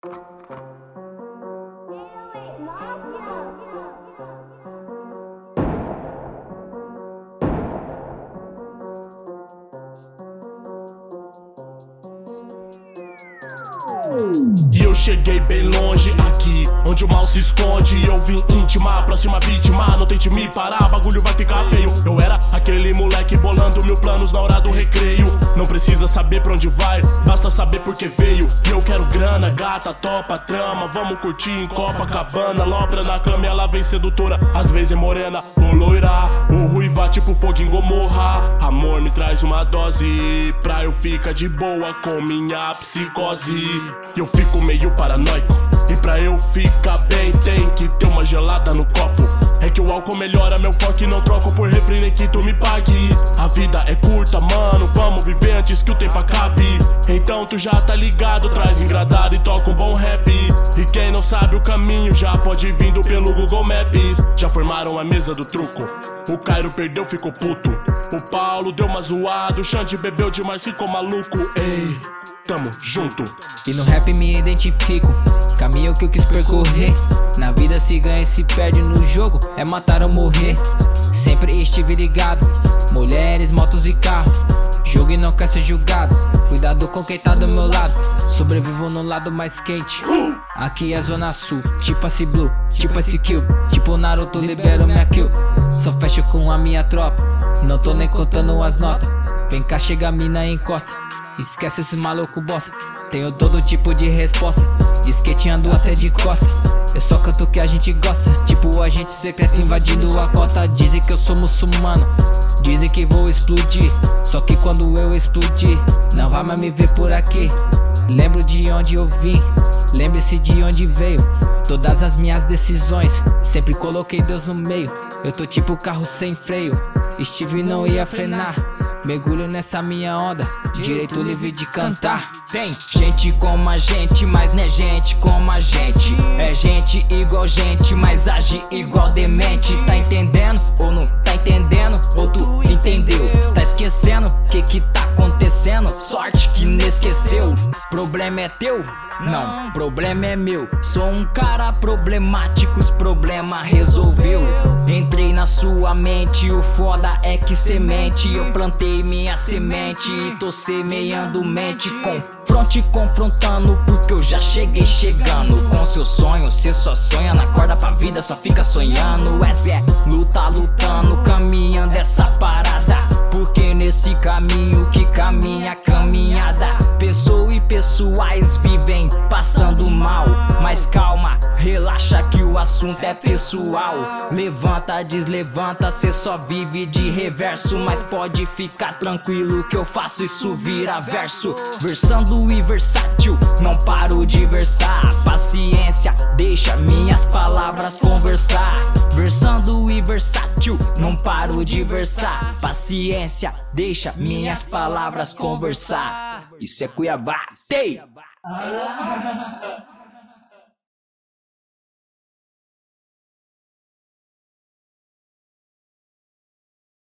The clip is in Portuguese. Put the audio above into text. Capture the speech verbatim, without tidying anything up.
E eu cheguei bem longe, aqui onde o mal se esconde. Eu vim intimar, próxima vítima, não tente me parar, bagulho vai ficar feio. Eu era aquele moleque bolando mil planos na hora do recreio. Não precisa saber pra onde vai, basta saber por que veio. E eu quero grana, gata, topa, trama, vamos curtir em Copacabana. Lobra na cama e ela vem sedutora, às vezes é morena ou loira, ou ruiva tipo fogo em Gomorra. Amor, me traz uma dose, pra eu ficar de boa com minha psicose. Eu fico meio paranoico, e pra eu ficar bem tem que ter uma gelada no copo. É que o álcool melhora meu foco e não troco por refri nem que tu me pague. A vida é curta, mano, vamos viver antes que o tempo acabe. Então tu já tá ligado, traz engradado e toca um bom rap. E quem não sabe o caminho já pode ir vindo pelo Google Maps. Já formaram a mesa do truco, o Cairo perdeu, ficou puto. O Paulo deu uma zoada, o Xande bebeu demais, ficou maluco. Ei, tamo junto. E no rap me identifico, caminho que eu quis percorrer. Na vida se ganha e se perde, no jogo é matar ou morrer. Sempre estive ligado, mulheres, motos e carro. Jogo e não quer ser julgado, cuidado com quem tá do meu lado. Sobrevivo no lado mais quente, aqui é Zona Sul. Tipo esse Blue, tipo esse Kill, tipo Naruto, libero minha kill. Só fecho com a minha tropa, não tô nem contando as notas. Vem cá, chega a mina e encosta, esquece esse maluco bosta. Tenho todo tipo de resposta, skateando até de costa. Eu só canto o que a gente gosta, tipo agente secreto invadindo a costa. Dizem que eu sou muçulmano, dizem que vou explodir, só que quando eu explodir, não vai mais me ver por aqui. Lembro de onde eu vim, lembre-se de onde veio. Todas as minhas decisões, sempre coloquei Deus no meio. Eu tô tipo carro sem freio, Steve não ia frenar. Mergulho nessa minha onda, direito livre de cantar. Tem gente como a gente, mas não é gente como a gente. É gente igual gente, mas age igual demente. Tá entendendo ou não tá entendendo? Ou tu entendeu? Tá esquecendo o que que tá acontecendo? Sorte que não esqueceu. Problema é teu? Não, problema é meu. Sou um cara problemático, os problemas resolveu. Entrei na sua mente, o foda é que semente. Eu plantei minha semente e tô semeando mente. Confronte confrontando, porque eu já cheguei chegando. Com seus sonhos, cê só sonha na corda pra vida, só fica sonhando. Essa é luta, lutando, caminhando essa parada. Porque nesse caminho que caminha a caminhada, pessoa e pessoais vivem passando mal. Mas calma, relaxa que o assunto é pessoal. Levanta, deslevanta, cê só vive de reverso. Mas pode ficar tranquilo que eu faço isso virar verso. Versando e versátil, não paro de versar. Paciência, deixa minhas palavras conversar. Versando e versátil, não paro de versar. Paciência, deixa minhas palavras conversar. Isso é Cuiabá. Tei!